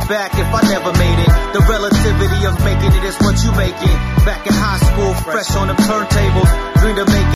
back if I never made it. The relativity of making it is what you make it. Back in high school, fresh on the turntables, dreamed of making